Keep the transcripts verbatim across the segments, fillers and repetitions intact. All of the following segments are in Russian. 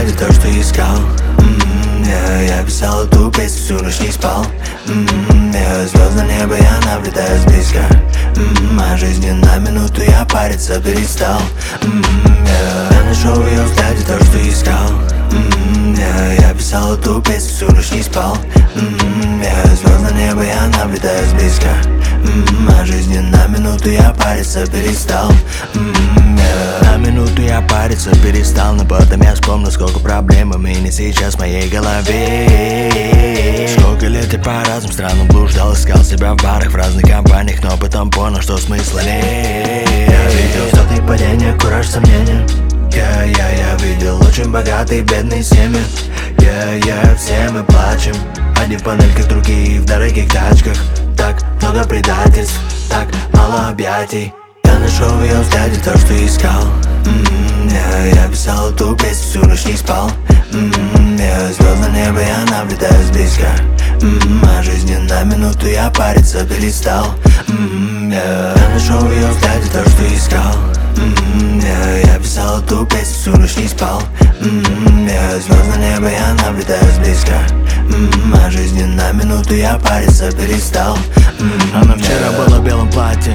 взгляде то, что искал. м-м, yeah, Я писал эту песню, всю ночь не спал. м-м, yeah, Звезды неба я наблюдаю сблизко. м-м, А жизни на минуту я париться перестал. м-м, yeah, Я нашел в ее взгляде то, что искал. м-м, yeah, Я писал эту песню, всю ночь не спал. м-м, yeah, Звезды неба я наблюдаю сблизко. м-м, А жизни на минуту я париться перестал. м-м, yeah. На минуту я париться перестал, но потом я вспомнил, сколько проблем именно сейчас в моей голове. Сколько лет я по разным странам блуждал, искал себя в барах, в разных компаниях, но потом понял, что смысла нет. Я видел взлеты и падения, кураж, сомнения. Я, я, я видел очень богатые бедные семьи. Я, я, все мы плачем. Одни в панельках, другие в дорогих тачках. Так много предательств, так мало объятий. Я нашел в ее взгляде то, что искал. м-м, yeah, Я писал эту песню, всю ночь не спал. м-м, yeah, Звезды неба я наблюдаю сблизко. м-м, А жизни на минуту я париться перестал. м-м, yeah. Я нашел в ее взгляде то, что искал. м-м, yeah, Я писал эту песню, всю ночь не спал. м-м, yeah, Звезды неба я наблюдаю сблизко. м-м, А жизни на минуту я париться перестал. м-м, Она вчера была в белом платье.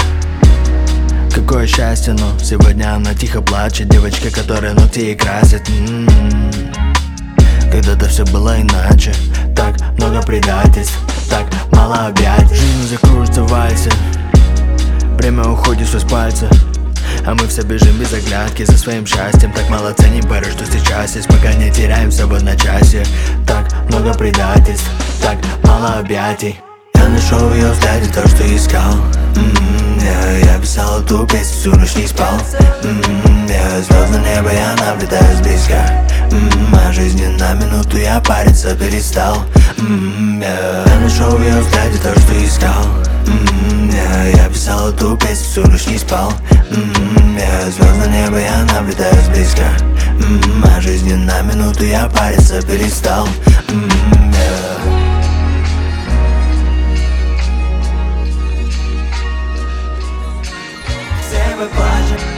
Какое счастье, но сегодня она тихо плачет. Девочка, которая ногти ей красит. м-м-м. Когда-то все было иначе. Так много предательств, так мало объятий. Жизнь закружится в вальсе, время уходит сквозь пальцы, а мы все бежим без оглядки за своим счастьем. Так мало ценим порой, что сейчас есть, пока не теряемся в одночасье. Так много предательств, так мало объятий. Я нашел в ее взгляде то, что искал. м-м, yeah, Я писал эту песню, всю ночь не спал. м-м, yeah, Звезды неба я наблюдаю сблизко. м-м, А жизни на минуту я париться перестал. м-м, yeah. Я нашел в ее взгляде то, что искал. м-м, yeah, Я писал эту песню, всю ночь не спал. м-м, yeah, Звезды неба я наблюдаю сблизко. м-м, А жизни на минуту я париться перестал. м-м, yeah. Все мы плачем.